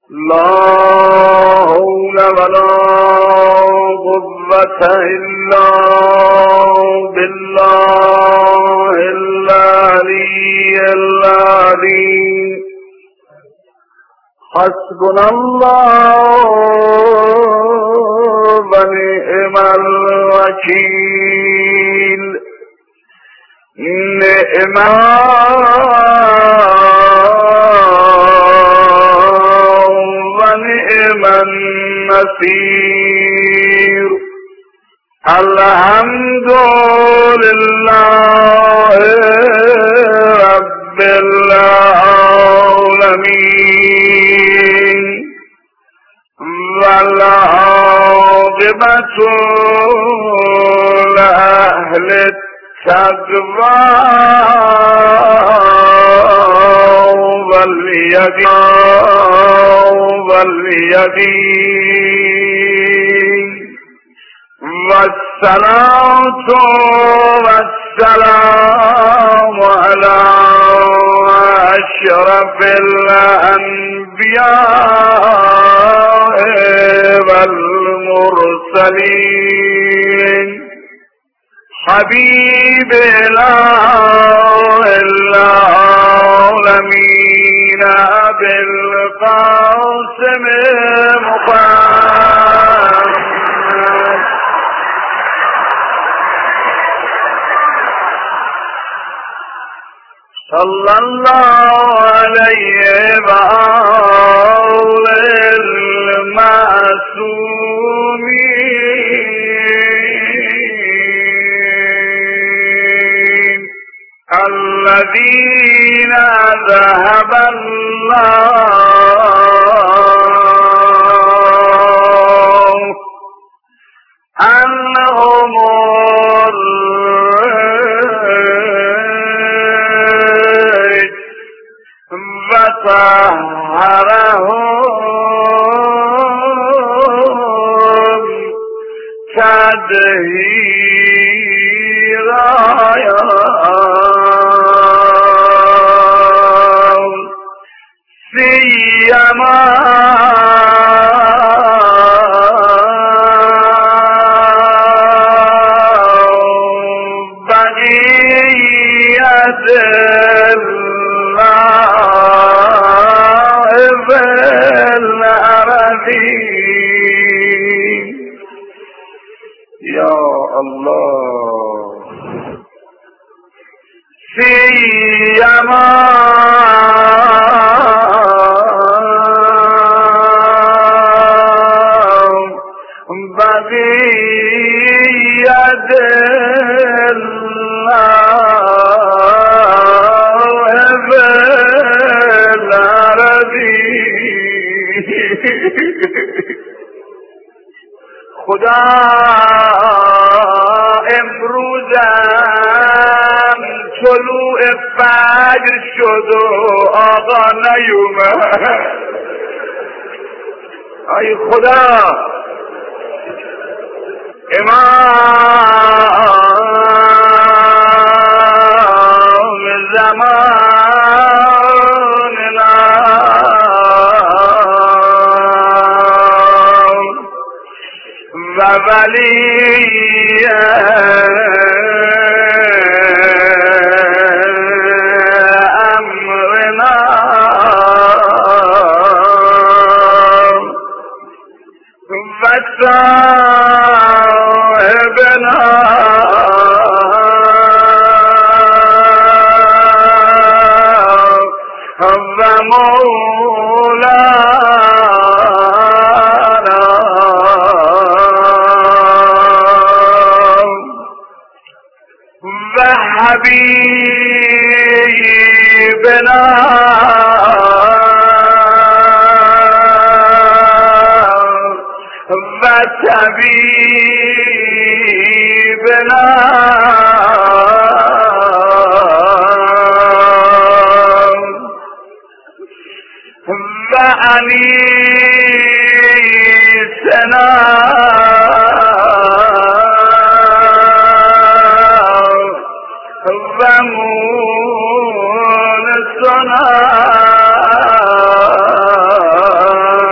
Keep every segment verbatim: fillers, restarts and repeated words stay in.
لا حول ولا قوة إلا بالله العلي العظيم. حسبنا الله ونعم الوكيل. نعم ونعم النصير. الحمد لله رب العالمين والعاقبة لأهل التقوى واليقين والصلاة والسلام على أشرف الأنبياء والمرسلين حبيب العالمين أبي القاسم محمد صلى الله عليه وآله المعصومين الذين ذهب الله عنهم وطهرهم تطهيرا. سيما بقية العربين. يا الله سيما بقية خدا امروزم طلوع فجر شد و آقا نیومد. ای خدا امام زماننا و ولی امرنا و صاحبنا و مولانا و حبیبنا و طبیبنا و انیسنا و مونسنا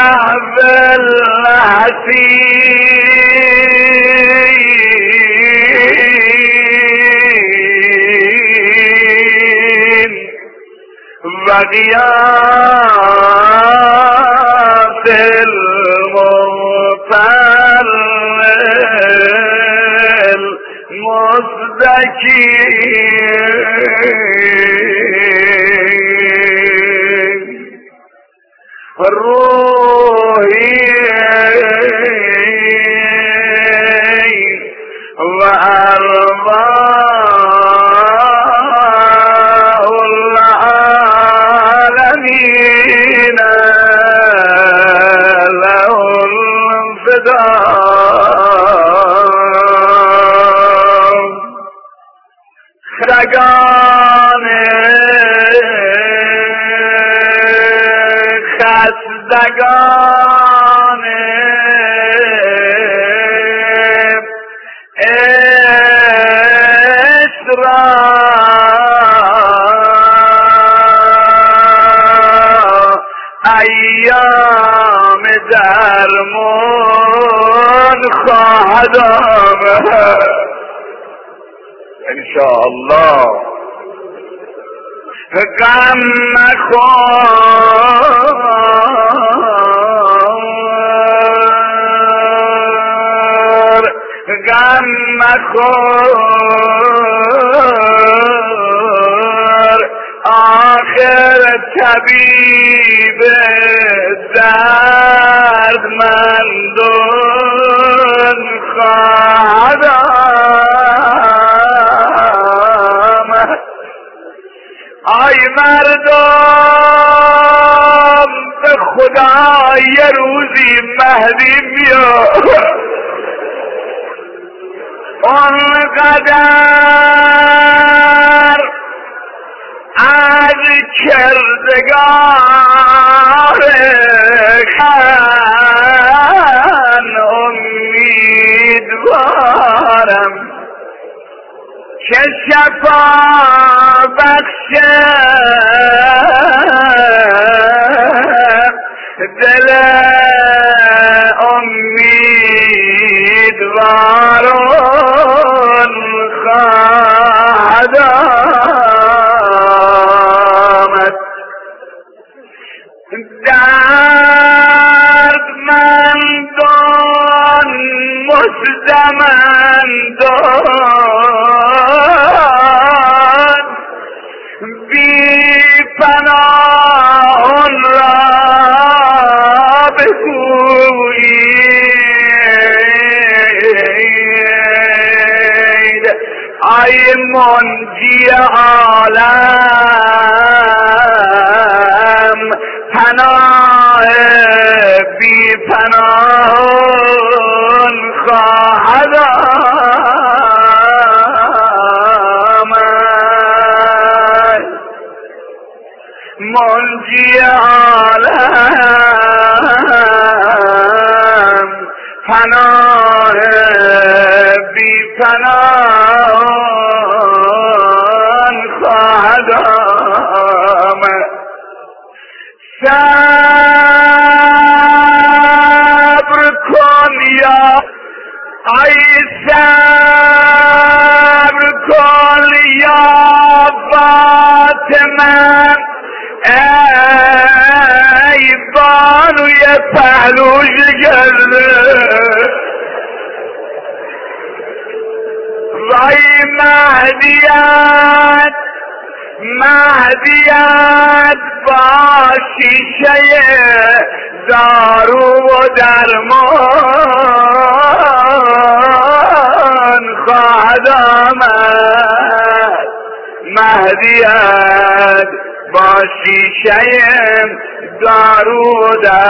صحب الحسين وغياث المطر المزدكين روحي وأرواح العالمين له الفداء خرگان خستگان ایام درمان خواهد آمد انشاءالله. غم مخور غم مخور آخر طبیب دردمندان خواهد آمد. آی مردم به خدا یه روزی مهدی میاد آنقدر از کردگار خان امیدوارم که شفا بخشه دل امیدواران خواهد آمد. دردمندان مزدمندان بی پناهان را بگویید ای منجی عالم پناه بی پناهان خواهد آمد. منجی عالم پناه بی پناهان خواهد آمد. صبر کن یا ای صبر کن یا فاطمه ای بانوی پهلو شکسته وای مهدیت مهدیت با شیشه دارو و درمان خواهد آمد. مهدیت با شیشه دارو و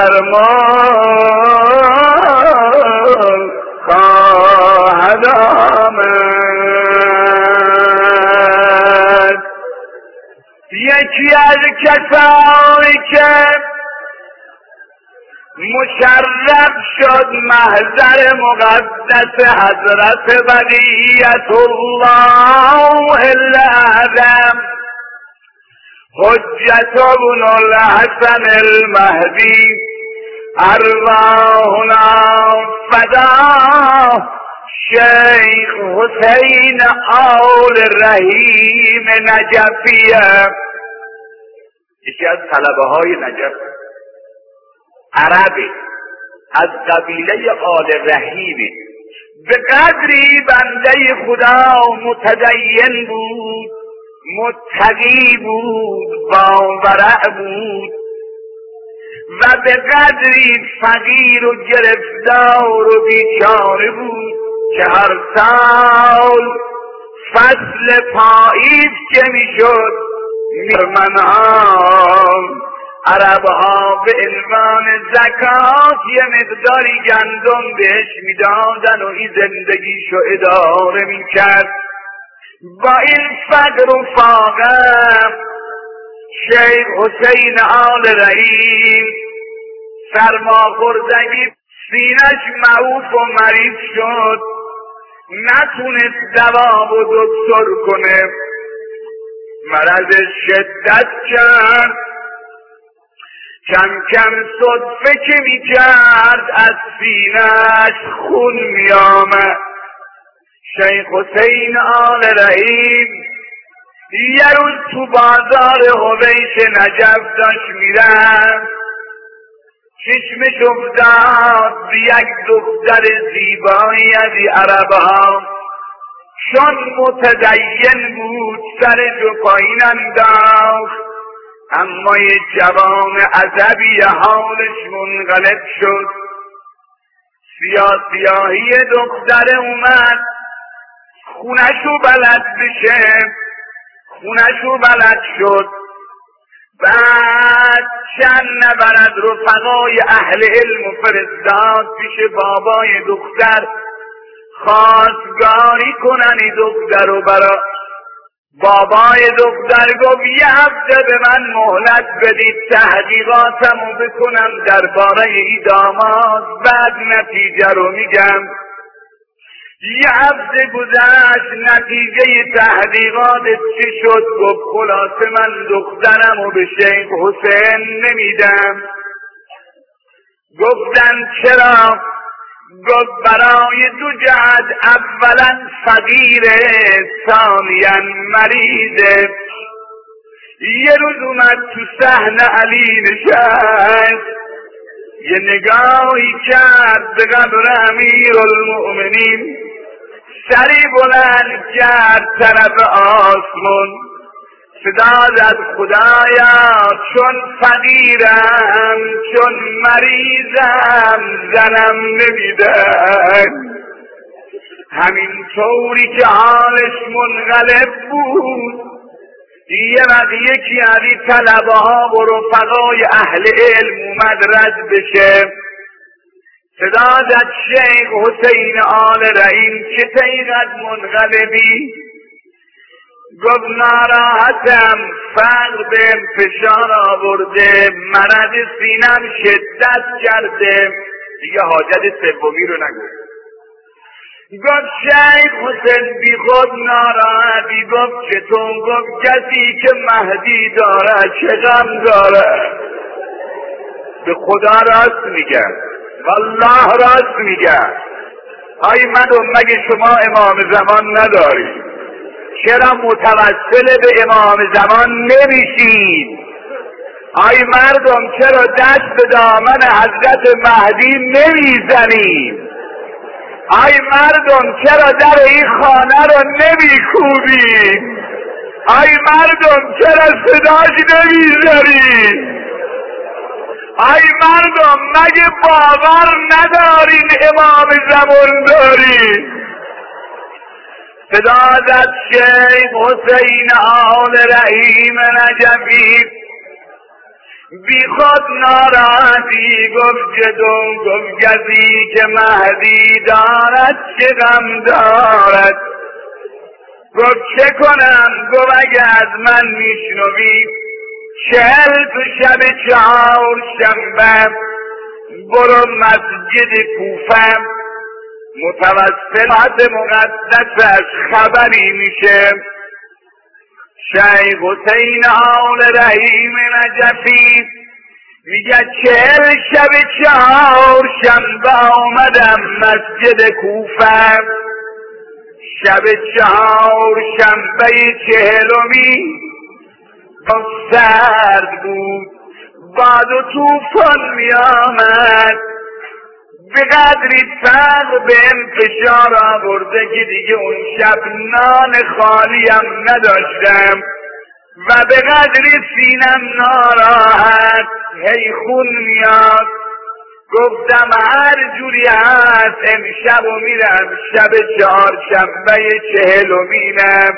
درمان خواهد آمد. یکی از کسانی که مشرف شد محضر مقدس حضرت بقیت الله الاعظم حجت ابن الحسن المهدی ارواحنا فدا شیخ حسین آل رحیم نجفیه. یکی از طلبه های نجف، عربی از قبیله آل رحیمی، به قدری بنده خدا متدین بود، متقی بود، باورع بود و به قدری فقیر و گرفتار و بیچاره بود که هر سال فصل پاییز که میشد میرمنها عربها به عنوان زکات یه مقداری گندم بهش میدادن و این زندگیشو اداره میکرد. با این فقر و فاقه شیخ حسین آل رحیم سرماخوردگی سینش معوف و مریض شد، نتونست دوا و دکتر کنه، مرض شدت کرد، کم کم صدفه که می کرد از سینش خون می آمد. شیخ حسین آل رحیم یه روز تو بازار حویش نجف داشت میرم، چشمش افتاد به یک دختر زیبایی از عربها، چون متدین بود سرشو پایین انداخت، اما یه جوان عجبی حالش منقلب شد. سیاه سیاهی دختر اومد خونشو بلد بشه، خونشو بلد شد. بعد چند نفر از رفقای اهل علم و فرستاد پیش بابای دختر خواستگاری کنن این دختر رو برا. بابای دختر گفت یه هفته به من مهلت بدید تحقیقاتمو بکنم درباره ای داماد، بعد نتیجه رو میگم. یه هفته گذشت، نتیجه تحقیقات چی شد؟ گفت خلاصه من دخترمو به شیخ حسین نمیدم. گفتن چرا؟ گفت برای دو جهت، اولا فقیره، ثانیا مریضه. یه روز اومد تو صحن علی نشست، یه نگاهی کرد به قبر امیر المؤمنین، سری بلند کرد طرف آسمون، صدا زد خدایا چون فقیرم چون مریضم زنم نمیدن. همین طوری که حالش منقلب بود، یه وقت یکی از این طلبه ها و رفقای اهل علم اومد رد بشه، صدا زد شیخ حسین آل رحیم چه تیغت منقلبی؟ گفت ناراحتم، فقر بهم فشار آورده، مرض سینم شدت کرده. دیگه حاجت سومی رو نگو. گفت شیخ حسین بی خود ناراحتی. گفت چطور؟ گفت کسی که مهدی داره چه غم داره. به خدا راست میگه، والله راست میگه. های مردم مگه شما امام زمان نداری؟ چرا متوسل به امام زمان نمیشید؟ های مردم چرا دست به دامن حضرت مهدی نمیزنید؟ ای مردم چرا در این خانه رو نمیکوبید؟ ای مردم چرا صداش نمیزنید؟ ای مردم مگه باور ندارین امام زمان دارید؟ صدا زد شیخ حسین آل رحیم نجفی بی خود ناراحتی. گفت جدون، گفت کسی که مهدی دارد چه غم دارد. گفت چه کنم؟ گفت اگه از من میشنوی چهل تو شب چهار شنبه برو مسجد کوفه، متوسط مقدسش خبری میشه. شیخ حسین آل رحیم نجفی میگه چهل شب چهار شنبه آمدم مسجد کوفه، شب چهار شنبه چهلمی با سرد بود، باد و طوفان می آمد، به قدری فقر به انتشار آورده که دیگه اون شب نان خالیم نداشتم و به قدری سینم ناراحت هی خون میاد. گفتم هر جوری هست امشب و میرم شب چهارشنبه چهلمینم.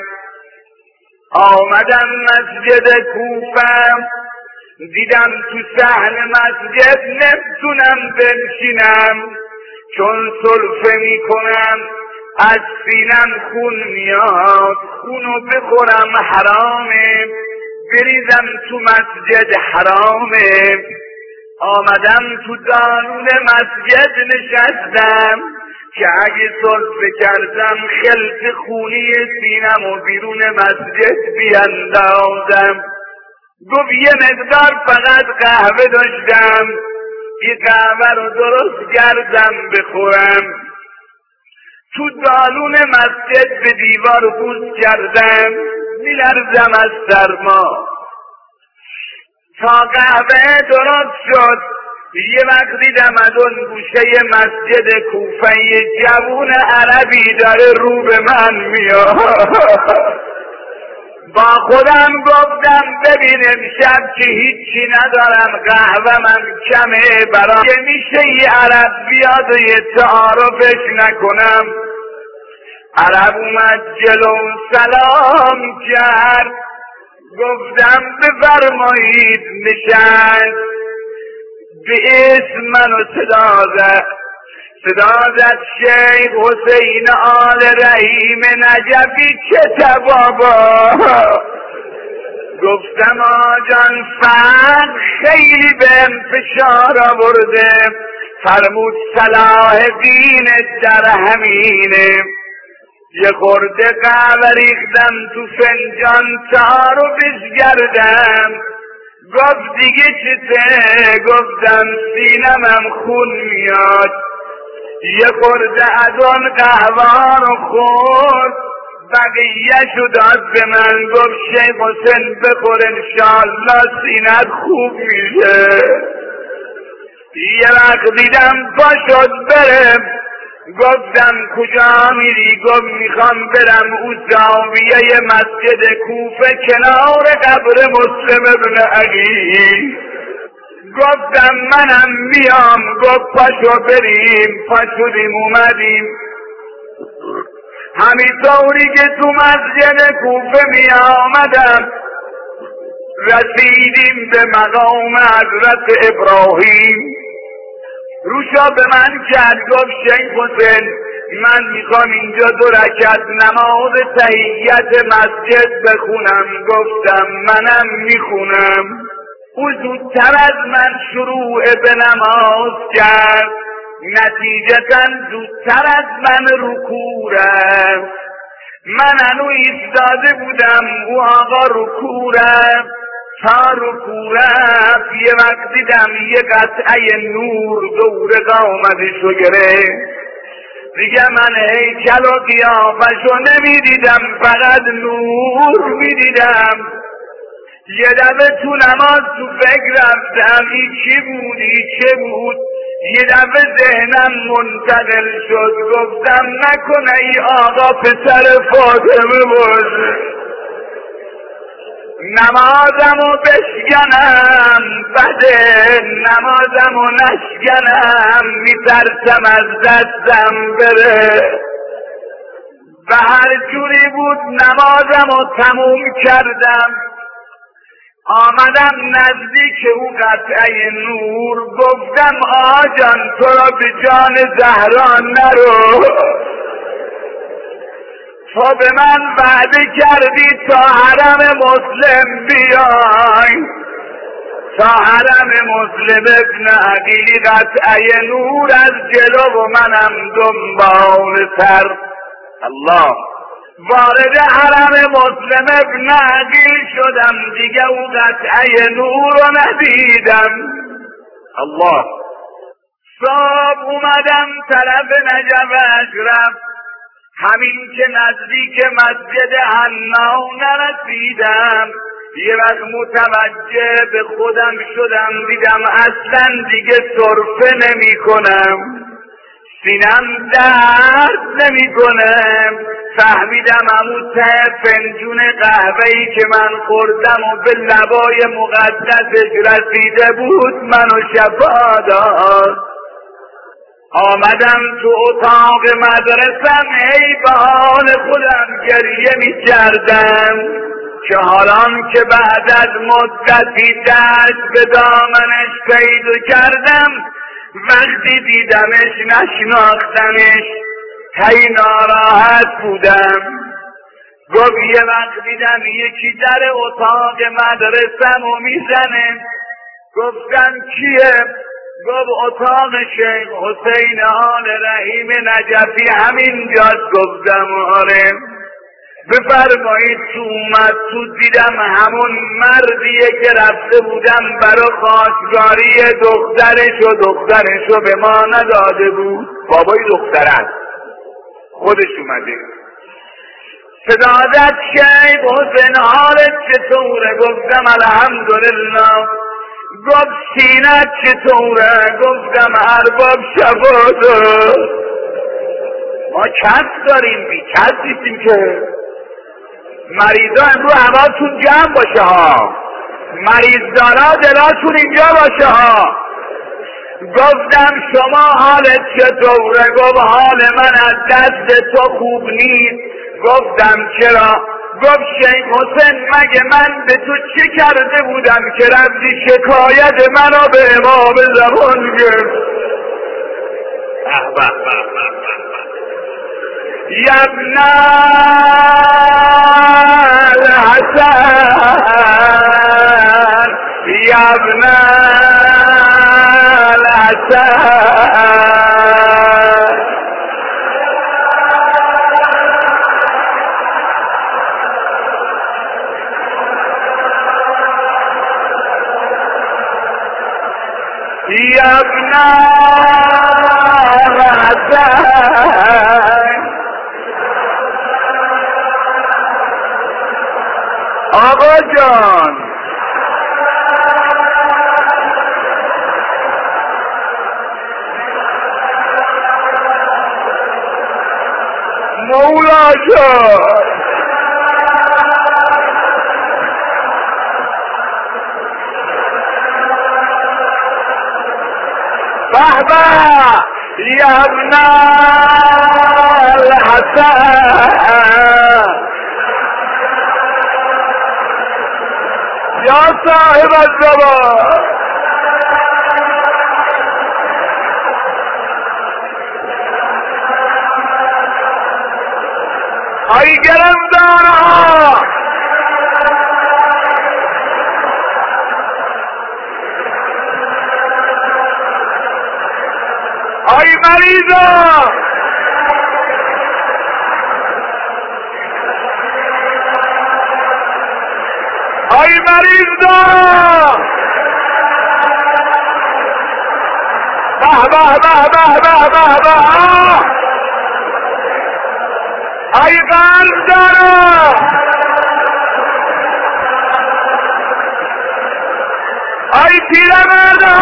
آمدم مسجد کوفه، دیدم تو صحن مسجد نمیتونم بنشینم، چون سلفه میکنم از سینم خون میاد، خونو بخورم حرامه، بریزم تو مسجد حرامه. آمدم تو دانون مسجد نشستم که اگه سلفه کردم خلط خونی سینم و بیرون مسجد بیندازم. گفت یه مقدار فقط قهوه داشتم، یه قهوه رو درست کردم بخورم. تو دالون مسجد به دیوار بوس کردم، میلرزم از سرما. تا قهوه درست شد یه وقت دیدم از اون گوشه مسجد کوفه یه جوون عربی داره رو به من میاد. با خودم گفتم ببین امشب که هیچی ندارم، قهوه من کمه، برای میشه یه عرب بیاد و یه تعارفش نکنم. عرب اومد جلو سلام کرد، گفتم بفرمایید نشست. به اسم منو صدا زد، صدا زد شیخ حسین آل رحیم نجفی چه بابا. گفتم آجان فقر خیلی به انفشار آورده، فرمود صلاح دینت در همینه. یه خورده قهوه ریختم تو فنجان تعارفش کردم. گفت دیگه چته؟ گفتم سینمم خون میاد. یه خورده از آن قهوه رو خورد، بقیه شو داد به من. گفت شیخ حسین بخور انشالله سینت خوب میشه. یه وقت دیدم پا شد برم، گفتم کجا میری؟ گفت میخوام برم او زاویه مسجد کوفه کنار قبر مسلم ابن عقیل. گفتم منم میام. گفت پاشو بریم. پاشدیم اومدیم. همینطوری که تو مسجد کوفه می آمدم رسیدیم به مقام حضرت ابراهیم. روشا به من کرد، گفت شیخ حسین من میخوام اینجا دو رکعت نماز تحیت مسجد بخونم. گفتم منم میخونم. او زودتر از من شروع به نماز کرد، نتیجتا زودتر از من رکوع رفت. من هنو ایستاده بودم، او آقا رکوع رفت. تا رکوع رفت یه وقت دیدم یه قطعه نور دور قامتشو گرفت. دیگه من هیکل و قیافشو نمیدیدم، فقط نور میدیدم. یه دفعه تو نماز تو فکر رفتم این چی بود این چه بود. یه دفعه ذهنم منتقل شد، گفتم نکنه ای آقا پسر فاطمه باشه. نمازمو بشکنم بده، نمازمو نشکنم میترسم از دستم بره. و هر جوری بود نمازمو تموم کردم. آمدم نزدیک او قطعه نور، گفتم آجان تو را به جان زهرا نرو، تو به من وعده کردی تا حرم مسلم بیای. تا حرم مسلم ابن عقیل قطعه نور از جلو و منم دنبال تر. الله وارد حرم مسلم ابن عقیل شدم، دیگه او قطعه نور رو ندیدم. الله. صبح اومدم طرف نجف اشرف، همین که نزدیک مسجد حنا نرسیدم یه وقت متوجه به خودم شدم، دیدم اصلا دیگه سرفه نمی کنم، سینم درد نمی کنم. فهمیدم همون ته فنجون قهوه‌ای که من خوردم و به لبای مقدسش رسیده بود منو شفا داد. آمدم تو اتاق مدرسم، ای به حال خودم گریه می کردم که حالان که بعد از مدتی دست به دامنش پیدا کردم، وقتی دیدمش نشناختمش، هی ناراحت بودم. گفت یه وقت دیدم یکی در اتاق مدرسم و میزنه. گفتم کیه؟ گفت اتاق شیخ حسین آل رحیم نجفی همین جاست. گفتم آره. بفرمایید. تو اومد تو، دیدم همون مردیه که رفته بودم برا خواستگاری دخترش و دخترشو به ما نداده بود. بابای دخترم خودش اومده. صدا زد شیخ حسین حالت چطوره؟ گفتم الحمدلله. گفت سینت چطوره؟ گفتم ارباب شفاده. ما کس داریم، بی کس نیستیم که. مریضا امروز حوالتون جمع باشه ها، مریض دارا دلاتون اینجا باشه ها. گفتم شما حالت چطوره؟ گفت حال من از دست تو خوب نیست. گفتم چرا؟ گفت شیخ حسین مگه من به تو چه کرده بودم که رفتی شکایت منو به امام زمان گفت؟ یبن الحسن یبن الحسن یبن الحسن. آقا جان مولا جان بابا یبن الحسن یا صاحب الزمان. ای گرمدارا ای مریضا ای مریضا به به به به به به به ای قلب دارا ای پیرمردا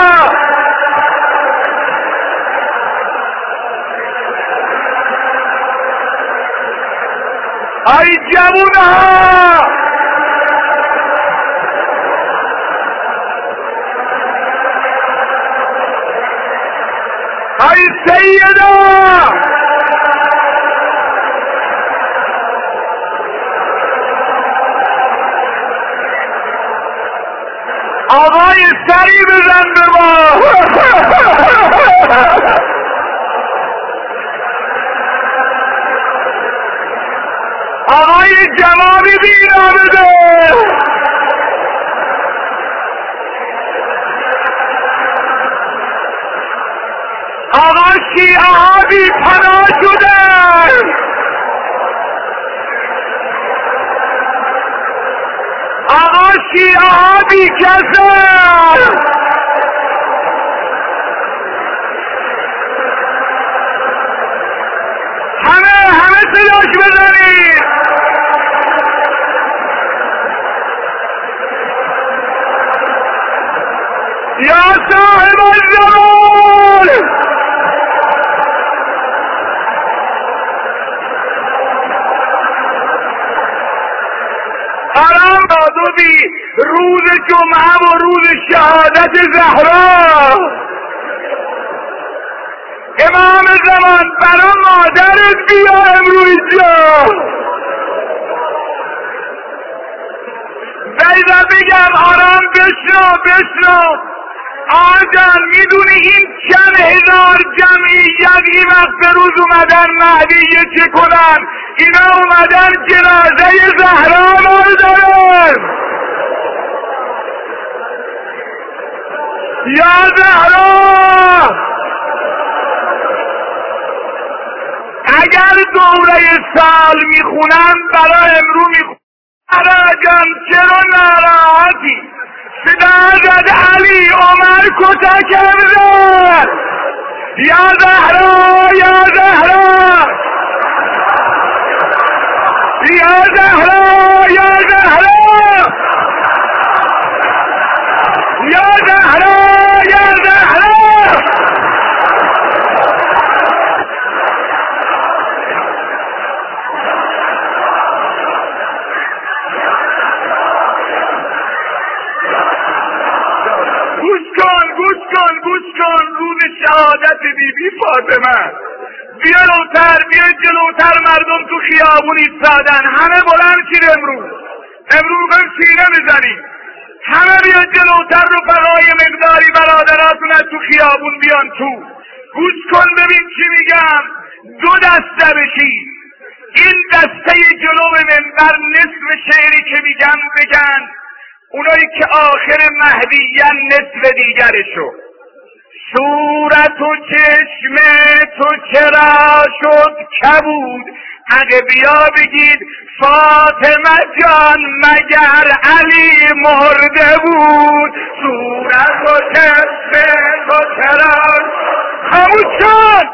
ای جوونا ای سیدا آقای سری بزن به ما. آقای جوابی بینا بده. آقا شیعه ها بی پناه شدن. آقا شیعه ها بی کسن. یا صاحب الزمان حرام بادوبی روز جمعه و روز شهادت زهرا امام زمان برا مادرت بیا امروز جا بیدا بگم آرام بشنو بشنو آجان میدونی این چند هزار جمعیت این وقت روز اومدن مهدیه چه کنن؟ اینا اومدن جنازه زهرا مال دارن. یا زهرا اگر دوره سال میخونن برای امرو میخونن. زهرا جان چرا ناراحتی؟ صدا زد علی عمر کتا کرده. یا زهرا یا زهرا یا زهرا یا زهرا یا زهرا یا زهرا گوش کن گوش کن گوش کن روز شهادت بی بی فاطمه. بیا جلوتر بیا جلوتر مردم تو خیابون ایستادن همه بلند شید امروز امروز میخوایم سینه بزنیم همه بیا جلوتر رفقای مقداری برادراتون از تو خیابون بیان تو. گوش کن ببین چی میگم. دو دسته بشید این دسته جلو منبر نصف شعری که میگم بگن اونایی که آخر مهدیان نصف دیگرشو. صورت و چشم تو چرا شد کبود اگه بیا بگید فاطمه جان مگر علی مرده بود. صورت و چشم تو چرا خاموش شد.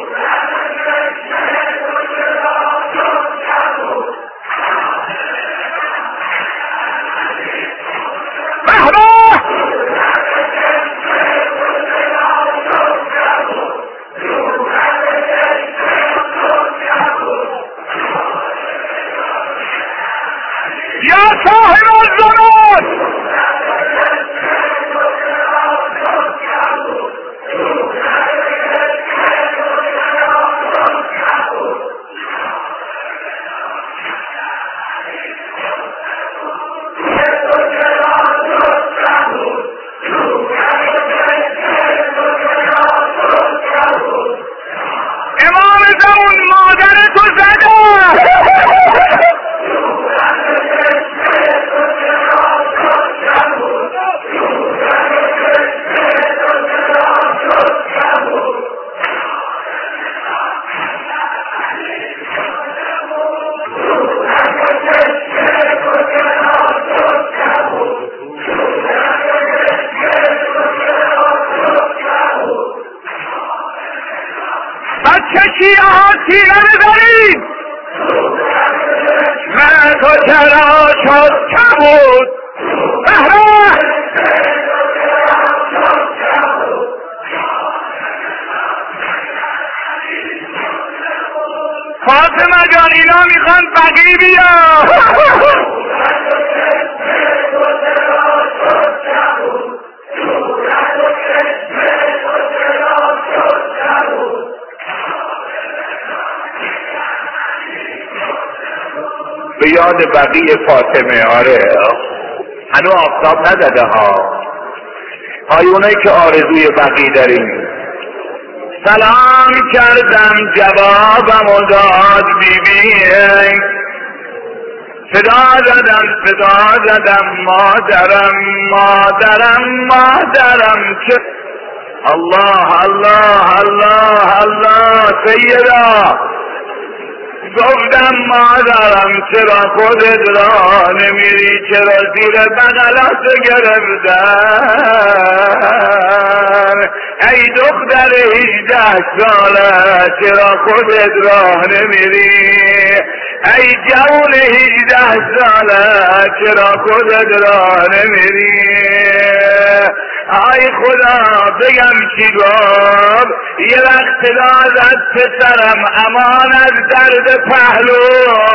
یا صاحب الزمان امام زمان مادر تو زده. بچه شیعه ها سینه بزنید. من تو چرا شد کبود بهره. فاطمه جان اینا میخوان بقی بیا. به یاد بقیه فاطمه. آره هنو آفتاب نداده ها. های اونایی که آرزوی بقیه داریم. سلام کردم جوابم داد بی بی. صدا زدم صدا زدم مادرم مادرم مادرم چه. الله الله الله الله سیدا گفتم مادرم چرا خودت را نمیری چرا زیر بغلات گرفتن. ای دختر هجده ساله چرا خودت را نمیری. ای جوان هجده ساله چرا خودت را نمیری. آی خدا بگم چی گفت یه وقت داد از پسرم امان از درد پهلو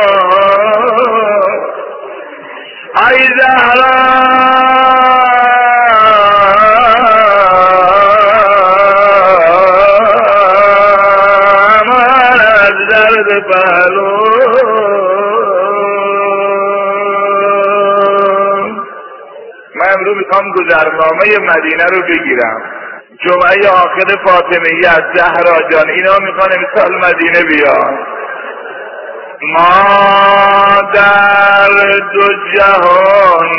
آی زهرا امان از درد پهلو من امروز میخوام گذرنامه مدینه رو بگیرم جمعه آخر فاطمیه زهرا جان اینا میخوان امسال مدینه بیان ما در دو جهان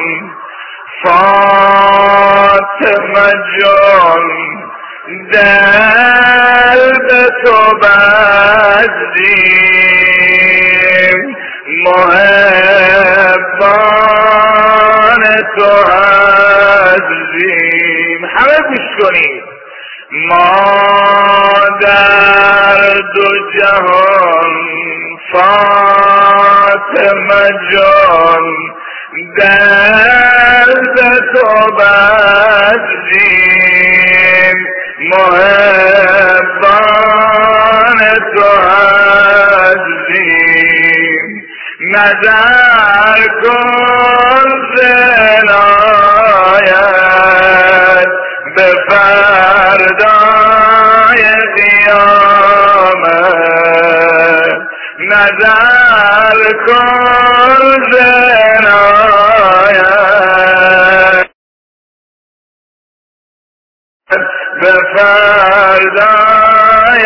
فاطمه جان دل به تو بستیم محبان تو هستیم همه گوش کنید ما در دو جهان فاطمه جان دل به تو بستیم محبان تو هستیم نظر کن زنایت به فردای قیامت نظر کن زنایت به فردای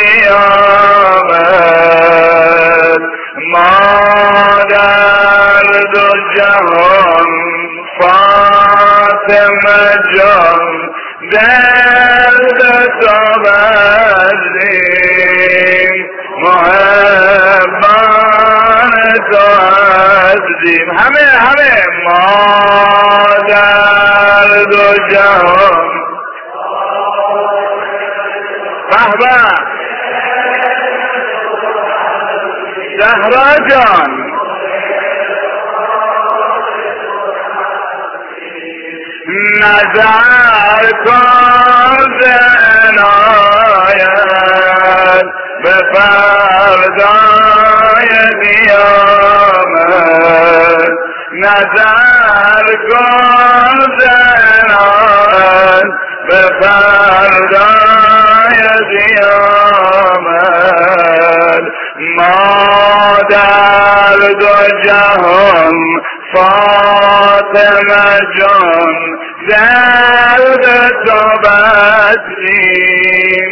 قیامت ما در دو جهان فاطمه جان دل به تو بستیم محبان تو هستیم همه همه ما در دو جهان بهبه زهرا جان نظر کن عنایت به فردای قیامت نظر کن عنایت به فردای قیامت ما در دو جهان فاطمه جان دل به تو بستیم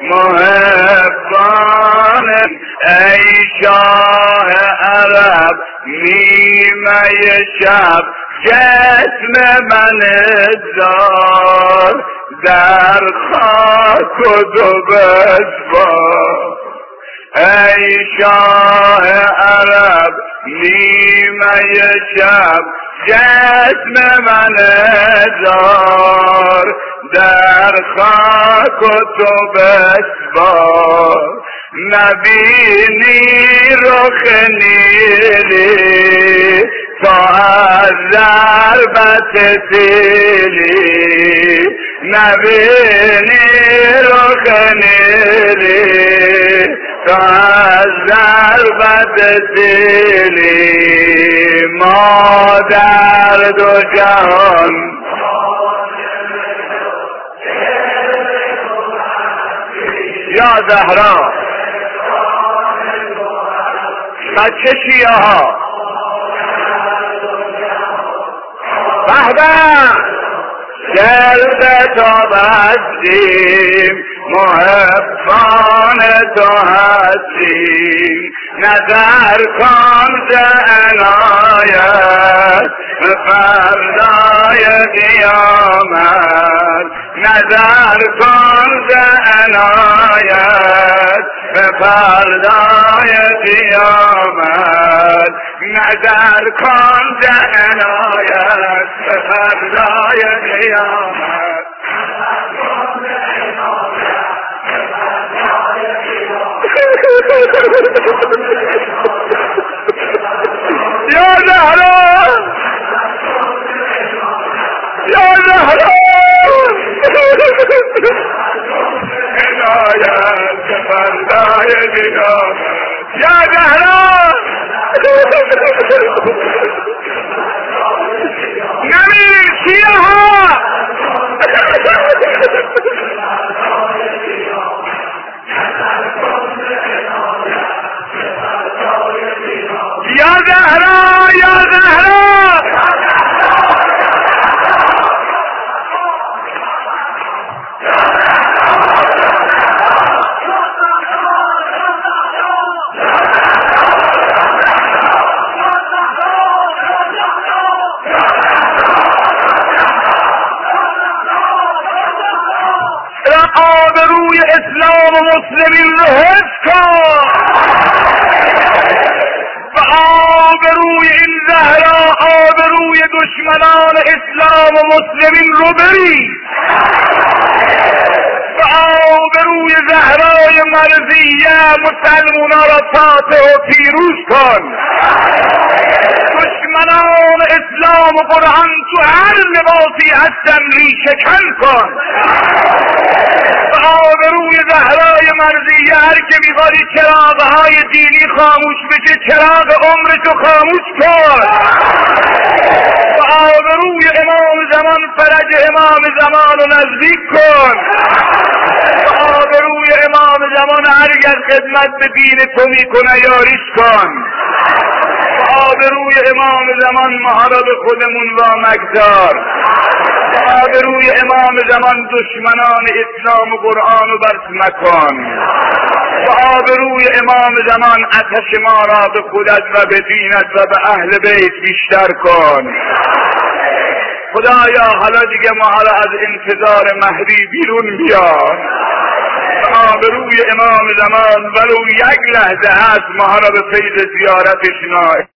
محبان ای شاه عرب نیمه شب جسم من دار در خاک و دو بسپار ای شاه عرب نیمه شب جسم من دار در خاک و تو بسپار نبینی رخ نیلی تا از ضربت سیلی نبینی رخ نیلی تا از ضربت سیلی ما در دو جهان یا زهرا بچه شیعه ها بهبه دل به تو بستیم محبان تو هستیم نظر کن ز عنایت به فردای قیامت نظر کن ز عنایت به فردای قیامت نظر کن ز عنایت به فردای قیامت یا زهرا یا زهرا عنایت که فردای قیامت یا زهرا نمیریم شیعه ها یا زهرا یا زهرا آبروی اسلام و مسلمین رو حفظ کن و آبروی این زهرا آبروی دشمنان اسلام و مسلمین رو بری و آبروی زهرای مرضیه مسلمونا را فاتح و پیروز کن. دشمنان اسلام و قرآن تو هر لباسی هستن ریشه کن کن و آبروی زهرای مرضیه هر که میخوادی چراغهای دینی خاموش بشه چراغ عمرشو خاموش کن و آبروی امام زمان فرج امام زمان رو نزدیک کن و آبروی امام زمان هرگز خدمت به دین تو میکنه یاریش کن و آبروی امام زمان ما را به خودمون وامگذار و آبروی امام زمان دشمنان اسلام و قرآن رو برس مکن و آبروی امام زمان آتش ما را به خودت و به دینت و به اهل بیت بیشتر کن. خدایا حالا دیگه ما را از انتظار مهدی بیرون بیار و آبروی امام زمان ولو یک لحظه هست ما را به فیض زیارتش نائل